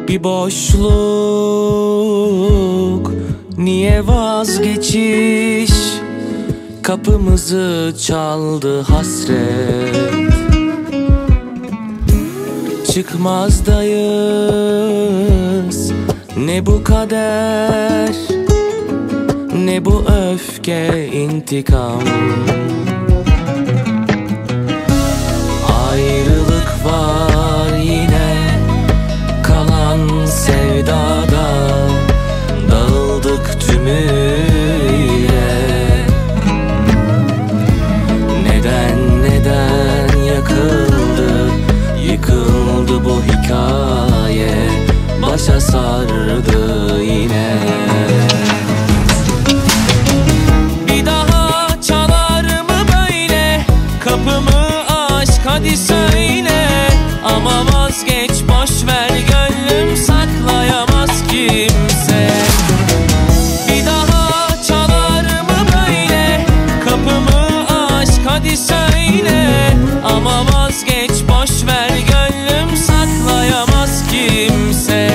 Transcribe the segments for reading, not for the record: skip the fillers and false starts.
Bir boşluk, niye vazgeçiş? Kapımızı çaldı hasret. Çıkmazdayız, ne bu kader, ne bu öfke, intikam. Ayrılık var yine, kalan sevdada, dağıldık tümüyle. Neden yakıldı, yıkıldı bu hikaye, başa sardı yine. Bir daha çalar mı böyle kapımı, aşk hadi söyle. Ama vazgeç, boş ver, gönlüm saklayamaz kimse. Bir daha çalar mı böyle kapımı, aşk hadi söyle. Ama vazgeç, boş ver, gönlüm saklayamaz kimse.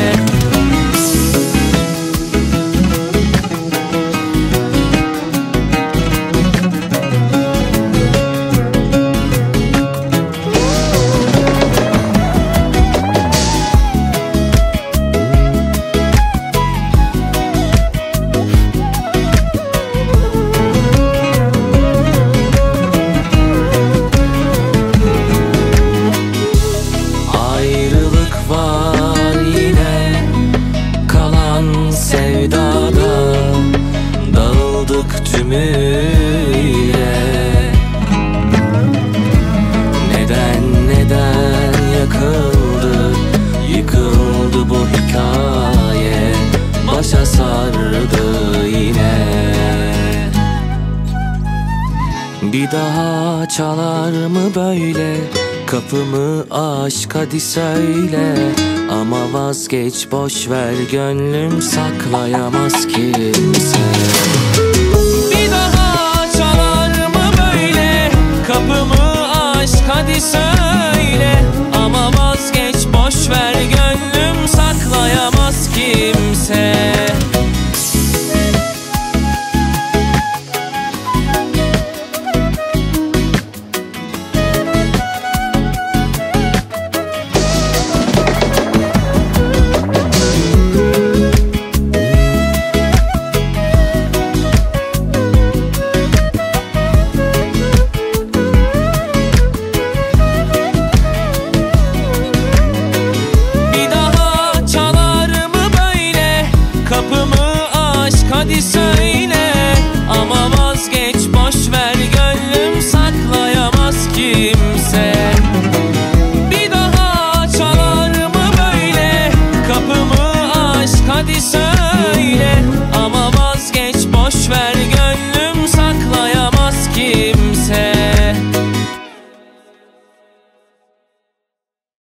Var yine, kalan sevdada, dağıldık tümüyle. Neden yakıldı, yıkıldı bu hikaye, başa sardı yine. Bir daha çalar mı böyle kapımı, aşk hadi söyle. Ama vazgeç, boş ver, gönlüm saklayamaz kimse.